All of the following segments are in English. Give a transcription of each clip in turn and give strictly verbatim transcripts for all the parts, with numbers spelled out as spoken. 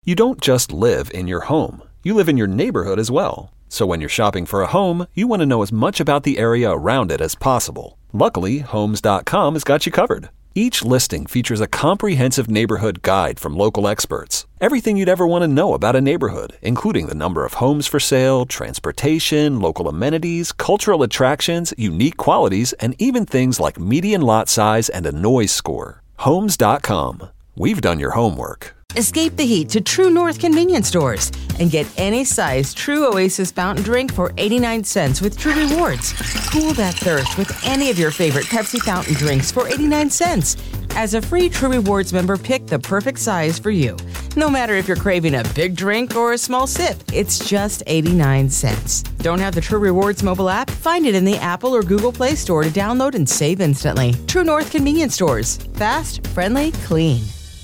You don't just live in your home. You live in your neighborhood as well. So when you're shopping for a home, you want to know as much about the area around it as possible. Luckily, Homes dot com has got you covered. Each listing features a comprehensive neighborhood guide from local experts. Everything you'd ever want to know about a neighborhood, including the number of homes for sale, transportation, local amenities, cultural attractions, unique qualities, and even things like median lot size and a noise score. Homes dot com. We've done your homework. Escape the heat to True North convenience stores and get any size True Oasis fountain drink for eighty-nine cents with True Rewards. Cool that thirst with any of your favorite Pepsi fountain drinks for eighty-nine cents. As a free True Rewards member, pick the perfect size for you. No matter if you're craving a big drink or a small sip, it's just eighty-nine cents. Don't have the True Rewards mobile app? Find it in the Apple or Google Play Store to download and save instantly. True North convenience stores. Fast, friendly, clean.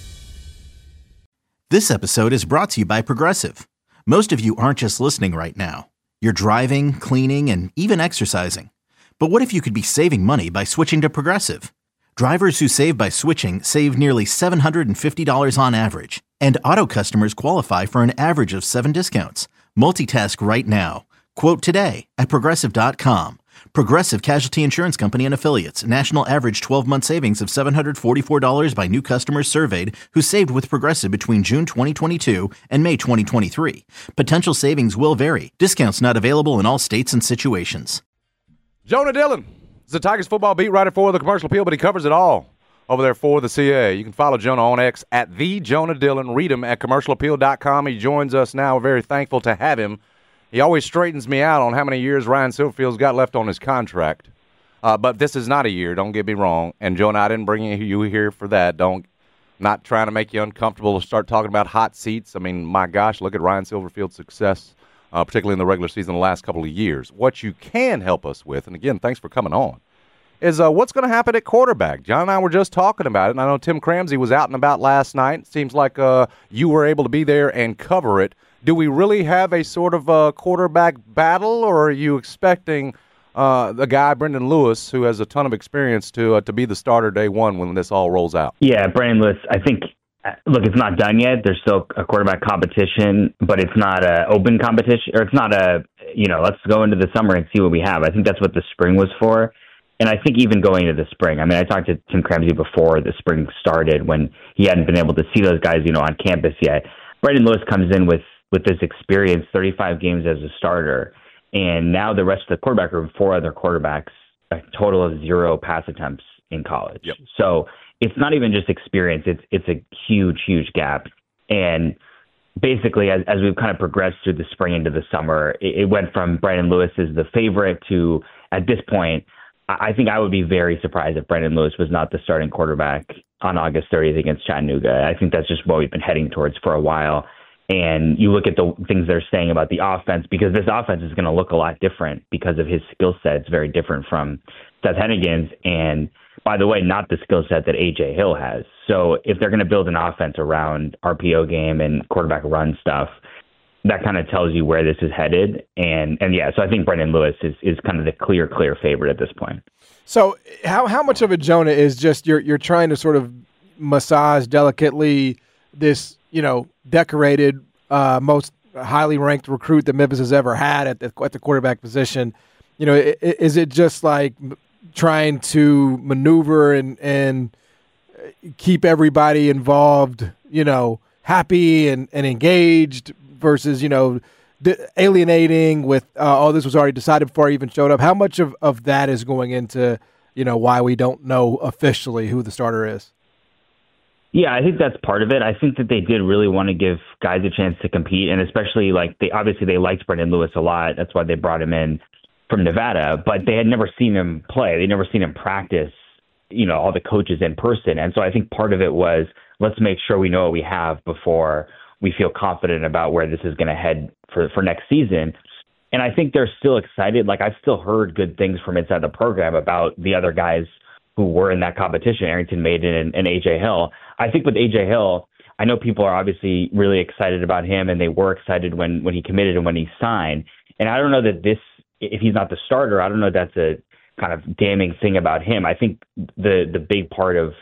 This episode is brought to you by Progressive. Most of you aren't just listening right now. You're driving, cleaning, and even exercising. But what if you could be saving money by switching to Progressive? Drivers who save by switching save nearly seven hundred fifty dollars on average. And auto customers qualify for an average of seven discounts. Multitask right now. Quote today at Progressive dot com. Progressive Casualty Insurance Company and Affiliates. National average twelve-month savings of seven hundred forty-four dollars by new customers surveyed who saved with Progressive between June twenty twenty-two and May twenty twenty-three. Potential savings will vary. Discounts not available in all states and situations. Jonah Dillon is the Tigers football beat writer for the Commercial Appeal, but he covers it all over there for the C A. You can follow Jonah on X at the Jonah Dillon. Read him at commercial appeal dot com. He joins us now. We're very thankful to have him. He always straightens me out on how many years Ryan Silverfield's got left on his contract. Uh, but this is not a year, don't get me wrong. And, Jonah, I didn't bring you here for that. Don't, not trying to make you uncomfortable to start talking about hot seats. I mean, my gosh, look at Ryan Silverfield's success, uh, particularly in the regular season the last couple of years. What you can help us with, and, again, thanks for coming on, is uh, what's going to happen at quarterback. John and I were just talking about it, and I know Tim Cramsey was out and about last night. It seems like uh, you were able to be there and cover it. Do we really have a sort of a quarterback battle, or are you expecting uh, the guy, Brendan Lewis, who has a ton of experience, to uh, to be the starter day one when this all rolls out? Yeah, Brendan Lewis, I think, look, it's not done yet. There's still a quarterback competition, but it's not an open competition, or it's not a, you know, let's go into the summer and see what we have. I think that's what the spring was for. And I think even going into the spring, I mean, I talked to Tim Cramsey before the spring started when he hadn't been able to see those guys, you know, on campus yet. Brendan Lewis comes in with with this experience, thirty-five games as a starter, and now the rest of the quarterback room, four other quarterbacks, a total of zero pass attempts in college. Yep. So it's not even just experience, it's it's a huge, huge gap. And basically, as, as we've kind of progressed through the spring into the summer, it, it went from Brendan Lewis as the favorite to, at this point, I think I would be very surprised if Brendan Lewis was not the starting quarterback on August thirtieth against Chattanooga. I think that's just what we've been heading towards for a while. And you look at the things they're saying about the offense, because this offense is going to look a lot different because of his skill set. It's very different from Seth Hennigan's. And by the way, not the skill set that A J Hill has. So if they're going to build an offense around R P O game and quarterback run stuff, that kind of tells you where this is headed. And, and yeah, so I think Brendan Lewis is, is kind of the clear, clear favorite at this point. So how how much of a, Jonah, is just you're you're trying to sort of massage delicately this, you know, decorated, uh, most highly ranked recruit that Memphis has ever had at the, at the quarterback position? You know, is it just like trying to maneuver and, and keep everybody involved, you know, happy and, and engaged versus, you know, alienating with, uh, oh, this was already decided before I even showed up? How much of, of that is going into, you know, why we don't know officially who the starter is? Yeah, I think that's part of it. I think that they did really want to give guys a chance to compete, and especially like they obviously they liked Brendan Lewis a lot. That's why they brought him in from Nevada, but they had never seen him play. They'd never seen him practice, you know, all the coaches in person. And so I think part of it was, let's make sure we know what we have before we feel confident about where this is going to head for, for next season. And I think they're still excited. Like, I've still heard good things from inside the program about the other guys who were in that competition, Arrington Maiden and, and A J Hill. I think with A J Hill, I know people are obviously really excited about him, and they were excited when, when he committed and when he signed. And I don't know that this, if he's not the starter, I don't know if that's a kind of damning thing about him. I think the the big part of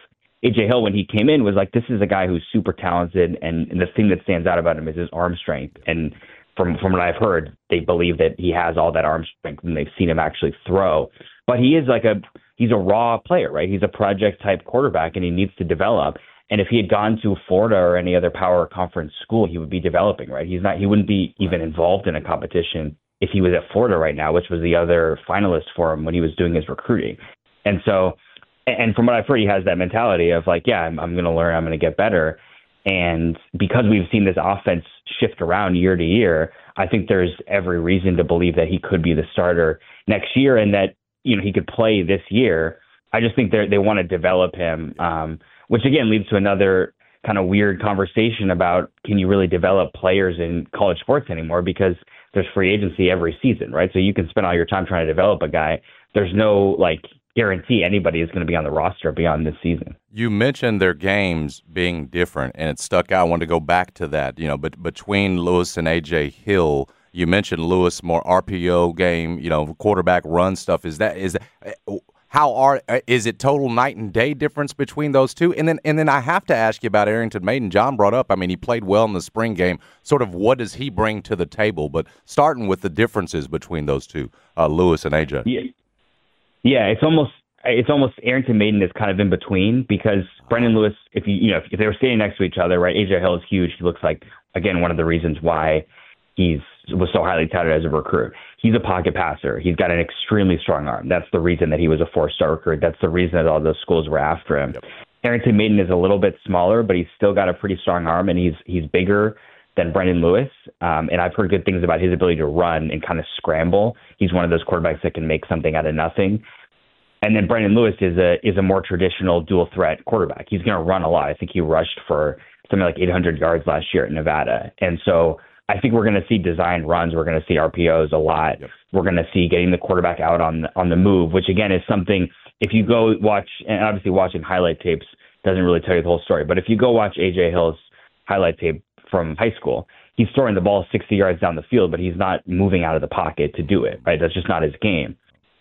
A J Hill, when he came in, was like, this is a guy who's super talented, and, and the thing that stands out about him is his arm strength. And from from what I've heard, they believe that he has all that arm strength, and they've seen him actually throw. But he is like a he's a raw player, right? He's a project type quarterback, and he needs to develop. And if he had gone to Florida or any other power conference school, he would be developing, right? He's not. He wouldn't be even involved in a competition if he was at Florida right now, which was the other finalist for him when he was doing his recruiting. And so, and from what I've heard, he has that mentality of like, yeah, I'm, I'm going to learn, I'm going to get better. And because we've seen this offense shift around year to year, I think there's every reason to believe that he could be the starter next year, and that, you know, he could play this year. I just think they they want to develop him, um, which again leads to another kind of weird conversation about, can you really develop players in college sports anymore? Because there's free agency every season, right? So you can spend all your time trying to develop a guy. There's no like guarantee anybody is going to be on the roster beyond this season. You mentioned their games being different, and it stuck out. I wanted to go back to that. You know, but between Lewis and A J Hill, you mentioned Lewis more R P O game, you know, quarterback run stuff. Is that is that, how are is it total night and day difference between those two? And then and then I have to ask you about Arrington Maiden. John brought up, I mean, he played well in the spring game. Sort of what does he bring to the table? But starting with the differences between those two, uh, Lewis and A J. Yeah. Yeah, it's almost it's almost Arrington Maiden is kind of in between, because Brendan Lewis, if you you know if, if they were standing next to each other, right? A J Hill is huge. He looks like, again, one of the reasons why he's was so highly touted as a recruit. He's a pocket passer. He's got an extremely strong arm. That's the reason that he was a four-star recruit. That's the reason that all those schools were after him. Yep. Arrington Maiden is a little bit smaller, but he's still got a pretty strong arm, and he's he's bigger than Brendan Lewis. Um, and I've heard good things about his ability to run and kind of scramble. He's one of those quarterbacks that can make something out of nothing. And then Brendan Lewis is a is a more traditional dual threat quarterback. He's going to run a lot. I think he rushed for something like eight hundred yards last year at Nevada. And so I think we're going to see designed runs. We're going to see R P Os a lot. Yep. We're going to see getting the quarterback out on the, on the move, which again is something, if you go watch, and obviously watching highlight tapes doesn't really tell you the whole story, but if you go watch A J Hill's highlight tape from high school, he's throwing the ball sixty yards down the field, but he's not moving out of the pocket to do it, right? That's just not his game.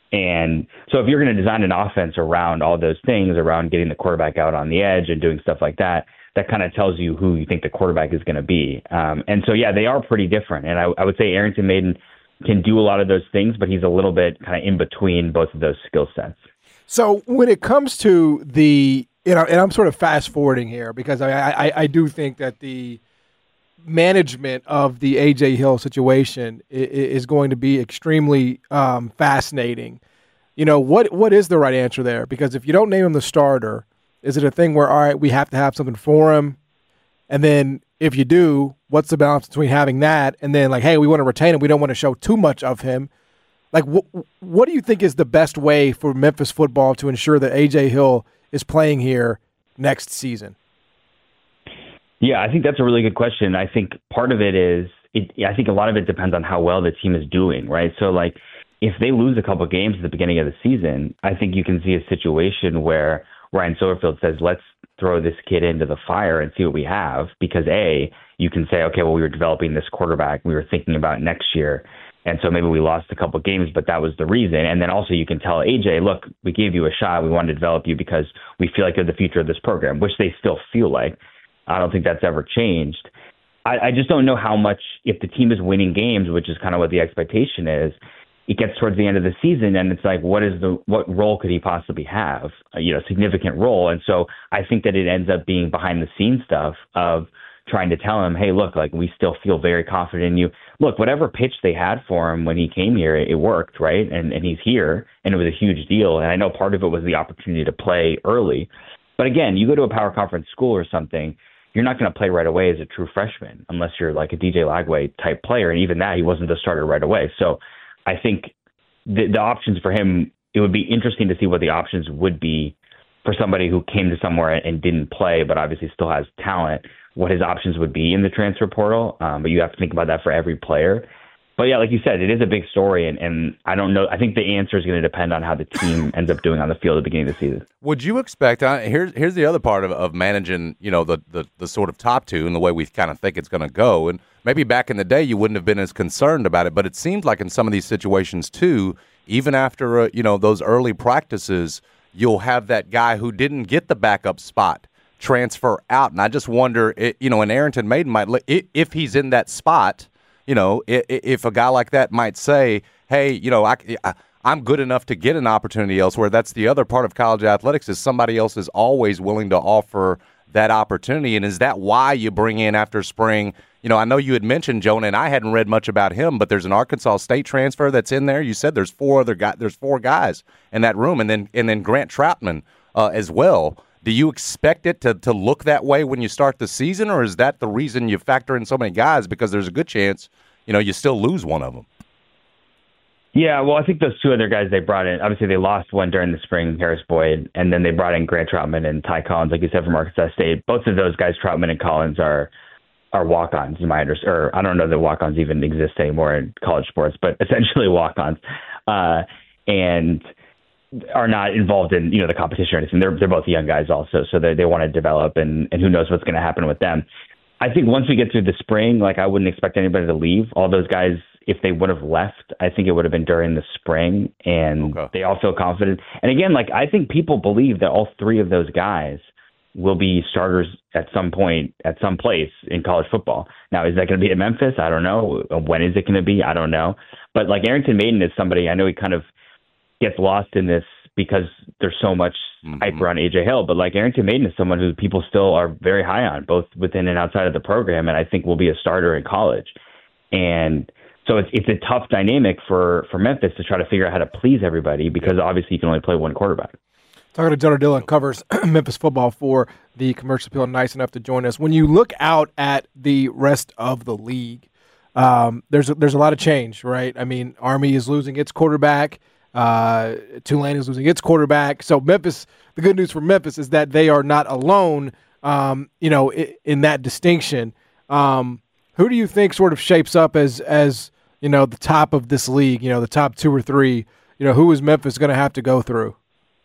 And so if you're going to design an offense around all those things, around getting the quarterback out on the edge and doing stuff like that, that kind of tells you who you think the quarterback is going to be. Um, and so, yeah, they are pretty different. And I, I would say Arrington Maiden can do a lot of those things, but he's a little bit kind of in between both of those skill sets. So when it comes to the, you know, and I'm sort of fast forwarding here because I, I, I do think that the management of the A J Hill situation is going to be extremely um, fascinating. You know, what what is the right answer there? Because if you don't name him the starter, is it a thing where, all right, we have to have something for him? And then if you do, what's the balance between having that and then like, hey, we want to retain him, we don't want to show too much of him? Like, wh- what do you think is the best way for Memphis football to ensure that A J Hill is playing here next season? Yeah, I think that's a really good question. I think part of it is, it, I think a lot of it depends on how well the team is doing, right? So, like, if they lose a couple games at the beginning of the season, I think you can see a situation where Ryan Silverfield says, let's throw this kid into the fire and see what we have. Because, A, you can say, okay, well, we were developing this quarterback. We were thinking about next year. And so maybe we lost a couple games, but that was the reason. And then also you can tell A J, look, we gave you a shot. We wanted to develop you because we feel like you're the future of this program, which they still feel like. I don't think that's ever changed. I, I just don't know how much, if the team is winning games, which is kind of what the expectation is, it gets towards the end of the season and it's like, what is the, what role could he possibly have? Uh, you know, significant role. And so I think that it ends up being behind the scenes stuff of trying to tell him, hey, look, like we still feel very confident in you. Look, whatever pitch they had for him when he came here, it, it worked, right? And and he's here and it was a huge deal. And I know part of it was the opportunity to play early. But again, you go to a power conference school or something, you're not going to play right away as a true freshman unless you're like a D J Lagway type player. And even that, he wasn't the starter right away. So I think the, the options for him, it would be interesting to see what the options would be for somebody who came to somewhere and didn't play, but obviously still has talent, what his options would be in the transfer portal. Um, but you have to think about that for every player. But yeah, like you said, it is a big story, and, and I don't know. I think the answer is going to depend on how the team ends up doing on the field at the beginning of the season. Would you expect? Uh, here's here's the other part of, of managing, you know, the, the the sort of top two and the way we kind of think it's going to go. And maybe back in the day, you wouldn't have been as concerned about it, but it seems like in some of these situations too, even after uh, you know those early practices, you'll have that guy who didn't get the backup spot transfer out. And I just wonder, you know, and Arrington Maiden might, if he's in that spot, you know, if a guy like that might say, hey, you know, I, I'm good enough to get an opportunity elsewhere. That's the other part of college athletics, is somebody else is always willing to offer that opportunity. And is that why you bring in after spring? You know, I know you had mentioned Jonah, and I hadn't read much about him, but there's an Arkansas State transfer that's in there. You said there's four other guys, there's four guys in that room, and then and then Grant Troutman uh, as well. Do you expect it to, to look that way when you start the season, or is that the reason you factor in so many guys, because there's a good chance, you know, you still lose one of them? Yeah, well, I think those two other guys they brought in, obviously they lost one during the spring, Harris Boyd, and then they brought in Grant Troutman and Ty Collins, like you said, from Arkansas State. Both of those guys, Troutman and Collins, are are walk-ons, in my understanding. Or I don't know that walk-ons even exist anymore in college sports, but essentially walk-ons. Uh, and are not involved in, you know, the competition or anything. They're they're both young guys also, so they they want to develop, and, and who knows what's going to happen with them. I think once we get through the spring, like I wouldn't expect anybody to leave. All those guys, if they would have left, I think it would have been during the spring, and okay. They all feel confident. And again, like I think people believe that all three of those guys will be starters at some point, at some place in college football. Now, is that going to be at Memphis? I don't know. When is it going to be? I don't know. But like Arrington Maiden is somebody, I know he kind of gets lost in this because there's so much mm-hmm. hype around A J Hill, but like Arrington Maiden is someone who people still are very high on, both within and outside of the program, and I think will be a starter in college. And so it's it's a tough dynamic for, for Memphis to try to figure out how to please everybody, because obviously you can only play one quarterback. Talking to Jonah Dillon, covers Memphis football for the Commercial Appeal, nice enough to join us. When you look out at the rest of the league, um, there's a, there's a lot of change, right? I mean, Army is losing its quarterback. Uh, Tulane is losing its quarterback. So Memphis, the good news for Memphis is that they are not alone, um, you know, in, in that distinction. Um, who do you think sort of shapes up as, as, you know, the top of this league, you know, the top two or three? You know, who is Memphis going to have to go through?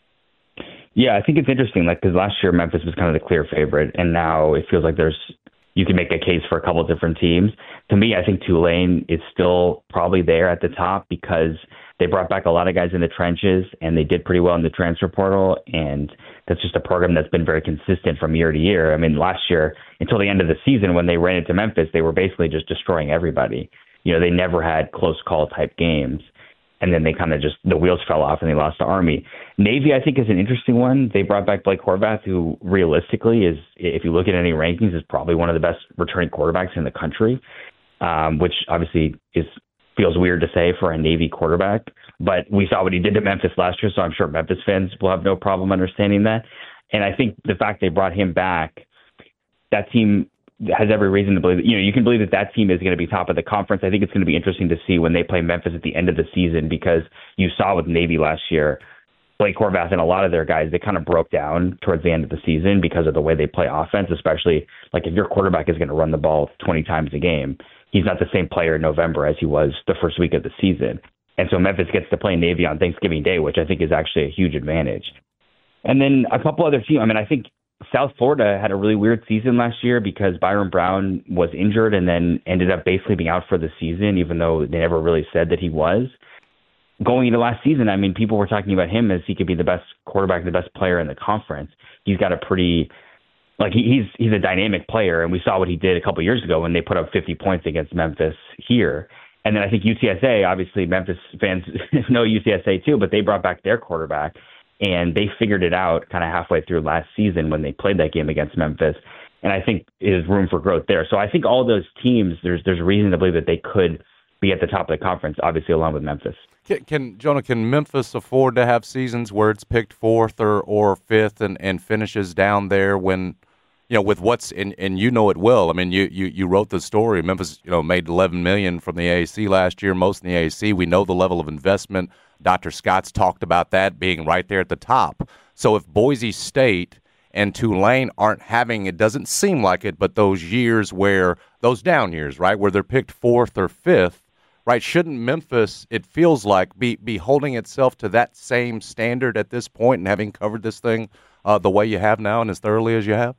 Yeah, I think it's interesting, like, because last year Memphis was kind of the clear favorite, and now it feels like there's, you can make a case for a couple of different teams. To me, I think Tulane is still probably there at the top because they brought back a lot of guys in the trenches, and they did pretty well in the transfer portal, and that's just a program that's been very consistent from year to year. I mean, last year, until the end of the season, when they ran into Memphis, they were basically just destroying everybody. You know, they never had close call type games, and then they kind of just, the wheels fell off and they lost to Army. Navy, I think, is an interesting one. They brought back Blake Horvath, who realistically is, if you look at any rankings, is probably one of the best returning quarterbacks in the country, um, which obviously is feels weird to say for a Navy quarterback, but we saw what he did to Memphis last year, so I'm sure Memphis fans will have no problem understanding that. And I think the fact they brought him back, that team has every reason to believe that, you know, you can believe that that team is going to be top of the conference. I think it's going to be interesting to see when they play Memphis at the end of the season, because you saw with Navy last year, Blake Horvath and a lot of their guys, they kind of broke down towards the end of the season because of the way they play offense, especially like if your quarterback is going to run the ball twenty times a game, he's not the same player in November as he was the first week of the season. And so Memphis gets to play Navy on Thanksgiving Day, which I think is actually a huge advantage. And then a couple other teams. I mean, I think South Florida had a really weird season last year because Byron Brown was injured and then ended up basically being out for the season, even though they never really said that he was. Going into last season, I mean, people were talking about him as he could be the best quarterback, the best player in the conference. He's got a pretty, like he, he's he's a dynamic player, and we saw what he did a couple of years ago when they put up fifty points against Memphis here. And then I think U T S A, obviously Memphis fans know U T S A too, but they brought back their quarterback, and they figured it out kind of halfway through last season when they played that game against Memphis. And I think there's room for growth there. So I think all those teams, there's there's reason to believe that they could be at the top of the conference, obviously along with Memphis. Can, can Jonah, can Memphis afford to have seasons where it's picked fourth or, or fifth and, and finishes down there when, you know, with what's, and, and you know it well. I mean, you, you, you wrote the story. Memphis, you know, made eleven million dollars from the A A C last year, most in the A A C. We know the level of investment. Doctor Scott's talked about that being right there at the top. So if Boise State and Tulane aren't having, it doesn't seem like it, but those years where, those down years, right, where they're picked fourth or fifth, right, shouldn't Memphis, it feels like, be, be holding itself to that same standard at this point and having covered this thing uh, the way you have now and as thoroughly as you have?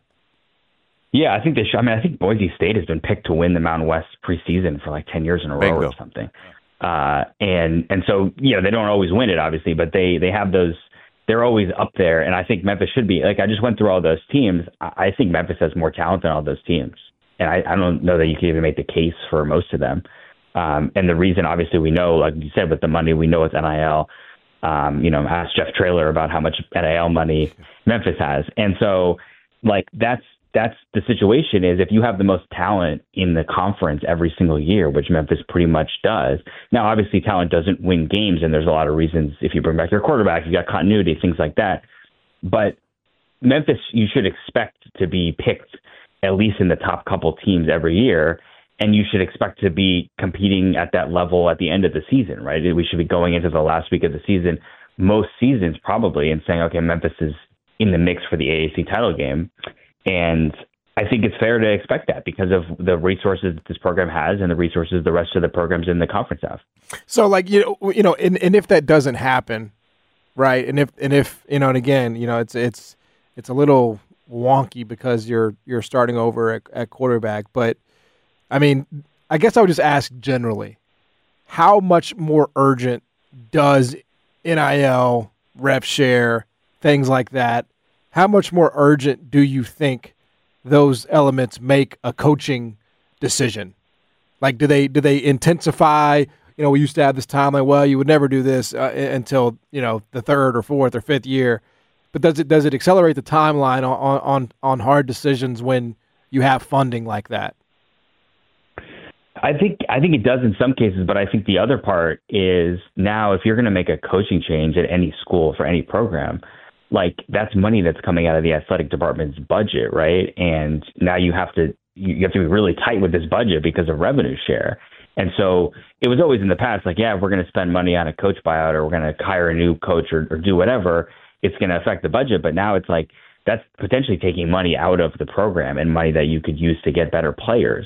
Yeah, I think they should. I mean, I think Boise State has been picked to win the Mountain West preseason for like ten years in a row Bingo. or something. Uh, and and so, you know, they don't always win it, obviously, but they, they have those they're always up there. And I think Memphis should be. Like, I just went through all those teams. I think Memphis has more talent than all those teams. And I, I don't know that you can even make the case for most of them. Um, and the reason, obviously, we know, like you said, with the money, we know it's N I L. Um, you know, ask Jeff Traylor about how much N I L money Memphis has. And so, like, that's that's the situation is if you have the most talent in the conference every single year, which Memphis pretty much does. Now, obviously, talent doesn't win games, and there's a lot of reasons. If you bring back your quarterback, you got continuity, things like that. But Memphis, you should expect to be picked at least in the top couple teams every year, and you should expect to be competing at that level at the end of the season, right? We should be going into the last week of the season, most seasons probably, and saying, okay, Memphis is in the mix for the A A C title game. And I think it's fair to expect that because of the resources that this program has and the resources the rest of the programs in the conference have. So, like, you know, you know, and, and if that doesn't happen, right, and if and if you know, and again, you know, it's it's it's a little wonky because you're you're starting over at, at quarterback, but I mean, I guess I would just ask generally, how much more urgent does N I L, rev share, things like that, how much more urgent do you think those elements make a coaching decision? Like, do they do they intensify? You know, we used to have this timeline, well, you would never do this uh, until, you know, the third or fourth or fifth year. But does it does it accelerate the timeline on on, on hard decisions when you have funding like that? I think I think it does in some cases, but I think the other part is now if you're going to make a coaching change at any school for any program, like that's money that's coming out of the athletic department's budget, right? And now you have to you have to be really tight with this budget because of revenue share. And so it was always in the past, like, yeah, if we're going to spend money on a coach buyout or we're going to hire a new coach or, or do whatever, it's going to affect the budget. But now it's like that's potentially taking money out of the program and money that you could use to get better players.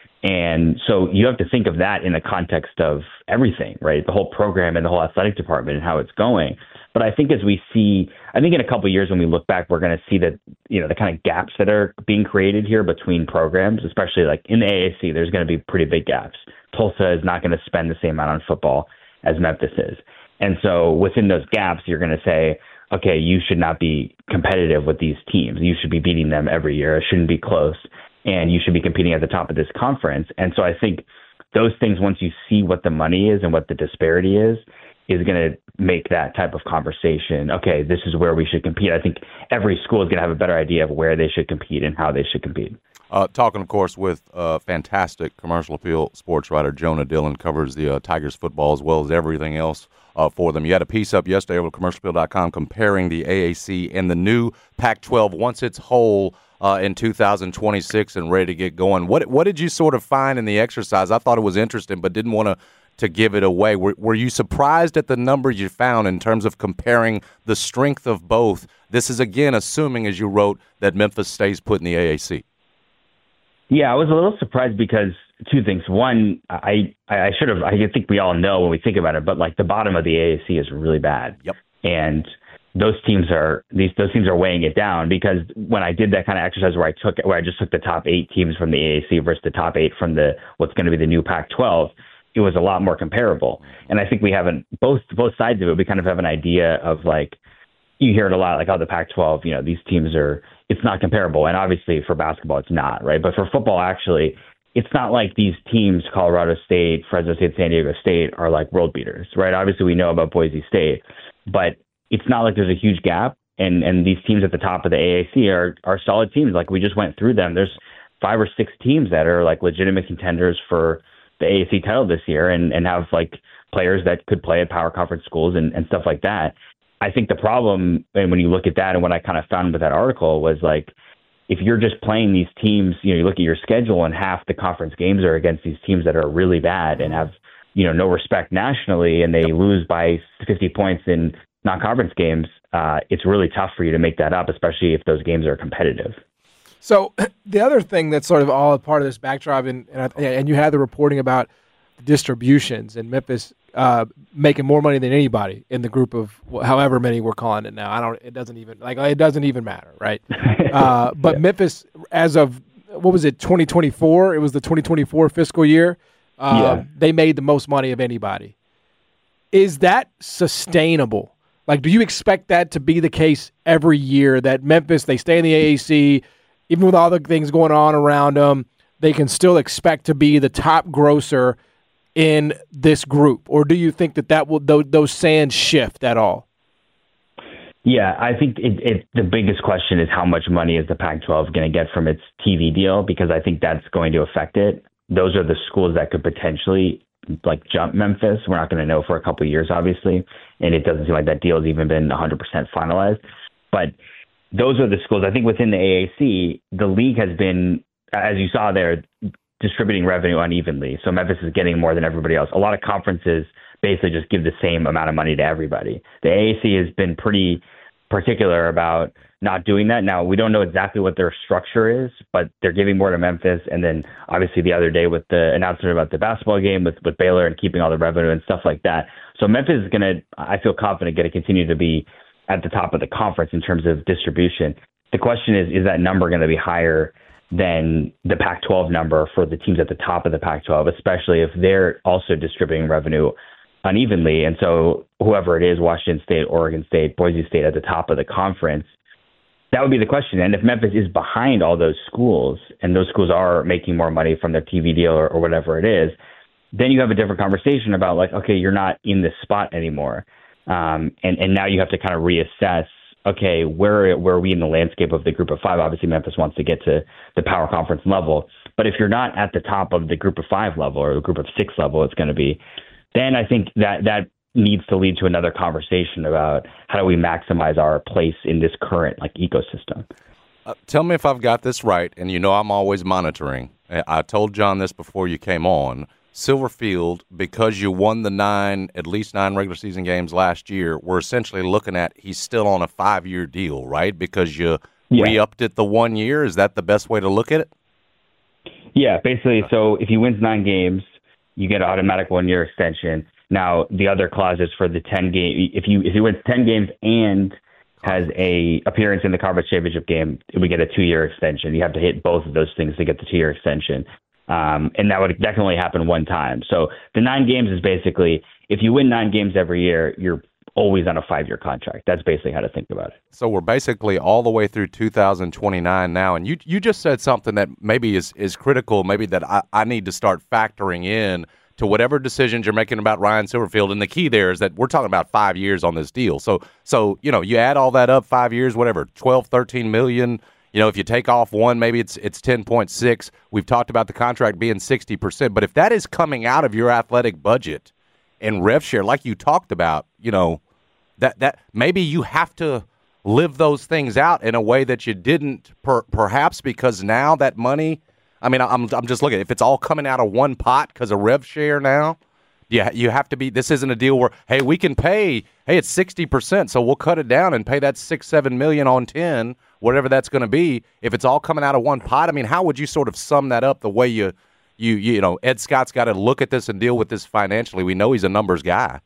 And so you have to think of that in the context of everything, right? The whole program and the whole athletic department and how it's going. But I think as we see, I think in a couple of years when we look back, we're going to see that, you know, the kind of gaps that are being created here between programs, especially like in the A A C, there's going to be pretty big gaps. Tulsa is not going to spend the same amount on football as Memphis is. And so within those gaps, you're going to say, okay, you should not be competitive with these teams. You should be beating them every year. It shouldn't be close. And you should be competing at the top of this conference. And so I think those things, once you see what the money is and what the disparity is, is going to make that type of conversation, okay, this is where we should compete. I think every school is going to have a better idea of where they should compete and how they should compete. Uh, talking, of course, with uh, fantastic Commercial Appeal sports writer Jonah Dillon, covers the uh, Tigers football as well as everything else uh, for them. You had a piece up yesterday over at commercial appeal dot com comparing the A A C and the new Pac twelve once it's whole uh, in two thousand twenty-six and ready to get going. What what did you sort of find in the exercise? I thought it was interesting, but didn't want to to give it away. Were, were you surprised at the number you found in terms of comparing the strength of both? This is, again, assuming, as you wrote, that Memphis stays put in the A A C. Yeah, I was a little surprised because two things. One, I, I should have, I think we all know when we think about it, but like the bottom of the A A C is really bad. Yep. And those teams are, these, those teams are weighing it down because when I did that kind of exercise where I took, where I just took the top eight teams from the A A C versus the top eight from the, what's going to be the new Pac twelve, it was a lot more comparable. And I think we haven't, both, both sides of it, we kind of have an idea of like, you hear it a lot, like, oh, the Pac twelve, you know, these teams are, it's not comparable. And obviously for basketball, it's not, right? But for football, actually, it's not like these teams, Colorado State, Fresno State, San Diego State, are like world beaters, right? Obviously, we know about Boise State, but it's not like there's a huge gap. And and these teams at the top of the A A C are are solid teams. Like, we just went through them. There's five or six teams that are like legitimate contenders for the A A C title this year and, and have like players that could play at power conference schools and, and stuff like that. I think the problem, and when you look at that and what I kind of found with that article was like, if you're just playing these teams, you know, you look at your schedule and half the conference games are against these teams that are really bad and have, you know, no respect nationally, and they yep. lose by fifty points in non-conference games, uh, it's really tough for you to make that up, especially if those games are competitive. So the other thing that's sort of all a part of this backdrop, and and, I, and you had the reporting about distributions and Memphis uh, making more money than anybody in the group of however many we're calling it now. I don't. It doesn't even like it doesn't even matter, right? Uh, but yeah. Memphis, as of what was it, twenty twenty-four? It was the twenty twenty-four fiscal year. Uh, yeah. They made the most money of anybody. Is that sustainable? Like, do you expect that to be the case every year, that Memphis, they stay in the A A C, even with all the things going on around them, they can still expect to be the top grosser in this group? Or do you think that, that will those, those sands shift at all? Yeah, I think it, it, the biggest question is how much money is the Pac twelve going to get from its T V deal, because I think that's going to affect it. Those are the schools that could potentially like jump Memphis. We're not going to know for a couple of years, obviously, and it doesn't seem like that deal has even been one hundred percent finalized. But those are the schools. I think within the A A C, the league has been, as you saw there, distributing revenue unevenly. So Memphis is getting more than everybody else. A lot of conferences basically just give the same amount of money to everybody. The A A C has been pretty particular about not doing that. Now, we don't know exactly what their structure is, but they're giving more to Memphis. And then obviously the other day with the announcement about the basketball game with, with Baylor and keeping all the revenue and stuff like that. So Memphis is going to, I feel confident, going to continue to be at the top of the conference in terms of distribution. The question is, is that number going to be higher than the Pac twelve number for the teams at the top of the Pac twelve, especially if they're also distributing revenue unevenly? And so whoever it is, Washington State, Oregon State, Boise State at the top of the conference, that would be the question. And if Memphis is behind all those schools, and those schools are making more money from their T V deal or, or whatever it is, then you have a different conversation about like, okay, you're not in this spot anymore. Um, and, and now you have to kind of reassess, okay, where, where are we in the landscape of the group of five? Obviously, Memphis wants to get to the power conference level. But if you're not at the top of the group of five level or the group of six level, it's going to be, then I think that that needs to lead to another conversation about how do we maximize our place in this current like ecosystem. Uh, tell me if I've got this right, and you know I'm always monitoring. I told John this before you came on. Silverfield, because you won the nine, at least nine regular season games last year, we're essentially looking at he's still on a five-year deal, right? Because you yeah. re-upped it the one year. Is that the best way to look at it? Yeah, basically. So if he wins nine games, you get an automatic one-year extension. Now, the other clause is for the ten game. If you if he wins ten games and has a appearance in the conference championship game, we get a two-year extension. You have to hit both of those things to get the two-year extension. Um, and that would definitely happen one time. So the nine games is basically, if you win nine games every year, you're always on a five-year contract. That's basically how to think about it. So we're basically all the way through two thousand twenty-nine now. And you you just said something that maybe is, is critical, maybe that I, I need to start factoring in to whatever decisions you're making about Ryan Silverfield. And the key there is that we're talking about five years on this deal. So, so you know, you add all that up, five years, whatever, twelve, thirteen million. You know, if you take off one, maybe it's it's ten point six. We've talked about the contract being sixty percent. But if that is coming out of your athletic budget and rev share, like you talked about, you know, that that maybe you have to live those things out in a way that you didn't per, perhaps because now that money, I mean, I'm I'm just looking, if it's all coming out of one pot because of rev share now, yeah, you have to be, this isn't a deal where, hey, we can pay, hey, it's sixty percent, so we'll cut it down and pay that six, seven million on ten, whatever that's going to be. If it's all coming out of one pot, I mean, how would you sort of sum that up the way you, you, you know, Ed Scott's got to look at this and deal with this financially. We know he's a numbers guy.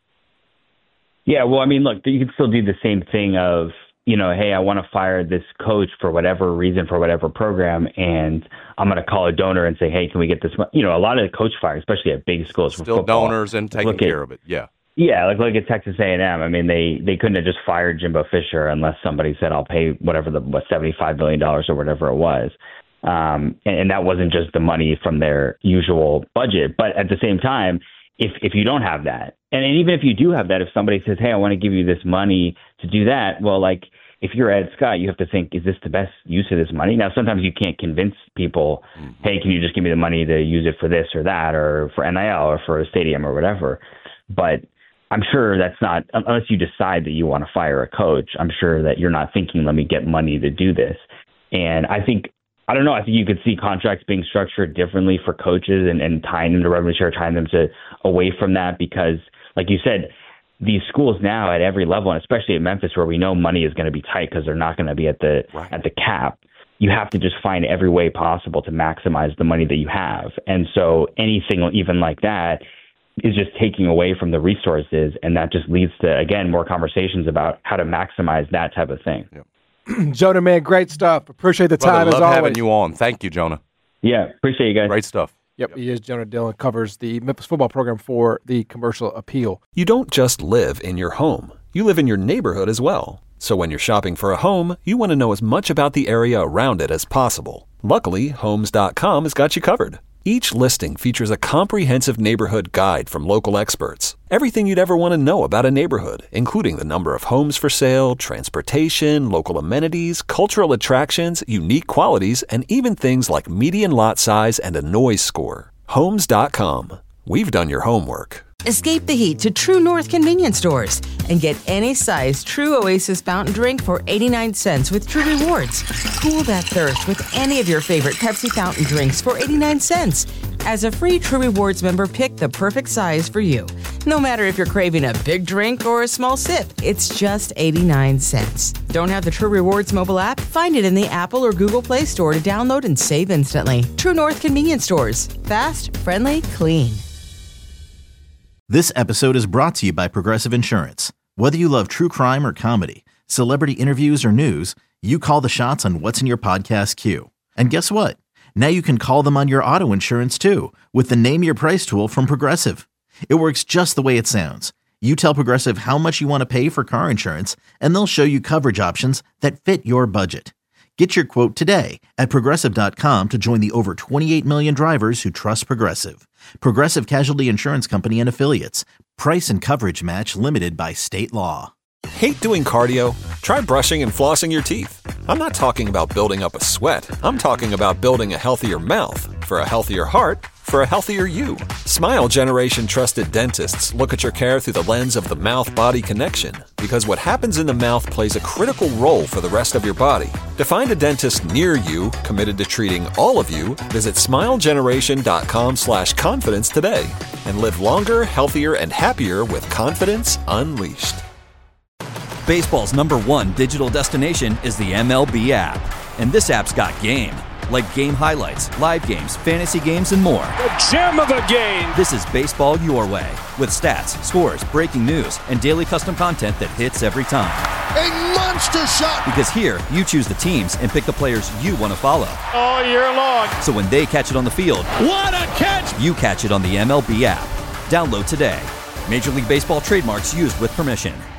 Yeah, well, I mean, look, you can still do the same thing of, you know, hey, I want to fire this coach for whatever reason, for whatever program, and I'm going to call a donor and say, hey, can we get this? You know, a lot of the coach firing, especially at big schools, for still football, donors and taking at, care of it. Yeah, yeah, like look at Texas A and M. I mean, they they couldn't have just fired Jimbo Fisher unless somebody said, I'll pay whatever the what seventy-five million dollars or whatever it was, um, and, and that wasn't just the money from their usual budget. But at the same time, if if you don't have that, and, and even if you do have that, if somebody says, hey, I want to give you this money to do that, well, like, if you're Ed Scott, you have to think, is this the best use of this money? Now, sometimes you can't convince people, mm-hmm. hey, can you just give me the money to use it for this or that or for N I L or for a stadium or whatever. But I'm sure that's not, unless you decide that you want to fire a coach, I'm sure that you're not thinking, let me get money to do this. And I think, I don't know, I think you could see contracts being structured differently for coaches and, and tying them to revenue share, tying them to away from that because, like you said, these schools now at every level, and especially at Memphis, where we know money is going to be tight because they're not going to be at the right. at the cap, you have to just find every way possible to maximize the money that you have. And so anything even like that is just taking away from the resources, and that just leads to, again, more conversations about how to maximize that type of thing. Yep. Jonah, man, great stuff. Appreciate the Brother, time as love always. having you on. Thank you, Jonah. Yeah, appreciate you guys. Great stuff. Yep, he is Jonah Dillon, covers the Memphis football program for the Commercial Appeal. You don't just live in your home. you live in your neighborhood as well. So when you're shopping for a home, you want to know as much about the area around it as possible. Luckily, Homes dot com has got you covered. Each listing features a comprehensive neighborhood guide from local experts. Everything you'd ever want to know about a neighborhood, including the number of homes for sale, transportation, local amenities, cultural attractions, unique qualities, and even things like median lot size and a noise score. Homes dot com. We've done your homework. Escape the heat to True North convenience stores and get any size True Oasis fountain drink for eighty-nine cents with True Rewards. Cool that thirst with any of your favorite Pepsi fountain drinks for eighty-nine cents. As a free True Rewards member, pick the perfect size for you. No matter if you're craving a big drink or a small sip, it's just eighty-nine cents. Don't have the True Rewards mobile app? Find it in the Apple or Google Play Store to download and save instantly. True North convenience stores. Fast, friendly, clean. This episode is brought to you by Progressive Insurance. Whether you love true crime or comedy, celebrity interviews or news, you call the shots on what's in your podcast queue. And guess what? Now you can call them on your auto insurance too with the Name Your Price tool from Progressive. It works just the way it sounds. You tell Progressive how much you want to pay for car insurance, and they'll show you coverage options that fit your budget. Get your quote today at Progressive dot com to join the over twenty-eight million drivers who trust Progressive. Progressive Casualty Insurance Company and Affiliates. Price and coverage match limited by state law. Hate doing cardio? Try brushing and flossing your teeth. I'm not talking about building up a sweat. I'm talking about building a healthier mouth. For a healthier heart, for a healthier you. Smile Generation trusted dentists look at your care through the lens of the mouth-body connection, because what happens in the mouth plays a critical role for the rest of your body. To find a dentist near you committed to treating all of you, visit smile generation dot com slash confidence today and live longer, healthier, and happier with confidence unleashed. Baseball's number one digital destination is the M L B app, and this app's got game. Like game highlights, live games, fantasy games, and more. The gem of the game! This is baseball your way, with stats, scores, breaking news, and daily custom content that hits every time. A monster shot! Because here, you choose the teams and pick the players you want to follow. All year long. So when they catch it on the field, what a catch! You catch it on the M L B app. Download today. Major League Baseball trademarks used with permission.